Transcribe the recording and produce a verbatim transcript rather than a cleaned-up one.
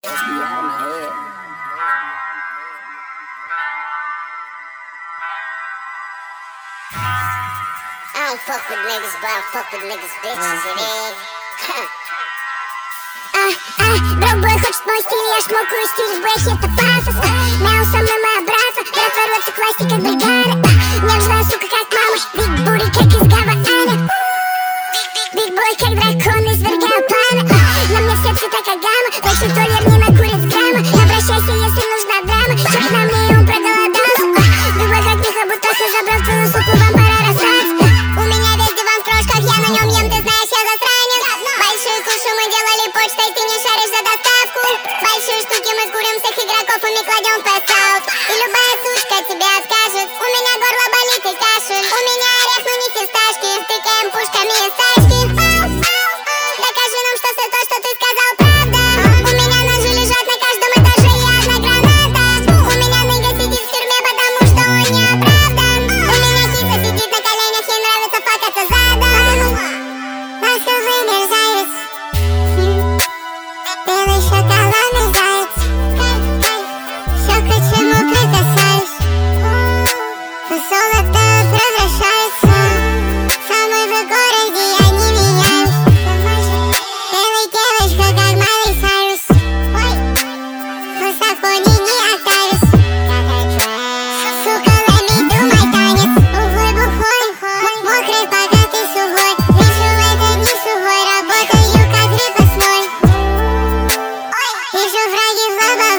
I don't fuck with niggas, but I fuck with niggas, bitches, you dig? А, а, брат-бой хочет мой стиль, я шмокаю стиль, в бэхе это пафос. Мяу, со мной моя братва, брат ворвется к власти, как бригада. Нежная сука, как мама, биг бури, как из Гавана. Биг бой, как дракон, извергаю пламя. На мне все цвета, как гамма, больше толер не накурит грамма. Обращайся, если нужна драма, чек на мне, и он проголодался. Биг бой, как Миха Бутоха, забрал твою суку, вам пора расстаться. У меня весь диван в крошках, я на нем ем, ты знаешь, я засранец. Большую кушу мы делали почтой, ты не шаришь за доставку. Большие штуки мы курим, всех игроков и мы кладем в пэс-аут. И любая сушка тебе откажет, у меня горло болит и кашель. У меня орех, но не фисташки, тыкаем пушками из тачки. Докажи нам, что все то, что ты сказал, правда. У меня ножи лежат на каждом этаже, я одна граната. У меня ныга сидит в тюрьме, потому что он не оправдан. У меня киса сидит на коленях, ей нравится факаться задом. Ласковый мерзавец, белый шоколадный заяц. Все к чему прикасаюсь, золото превращается. Самый в городе, я не меняюсь. Белый девочка, как Майли Сайрус. Высоко не оставишь. Сука, let me do my танец. Углы бухой, мокрый, пока ты сухой. Вижу, это не сухой, работаю как крепостной. Вижу враги в лобовом.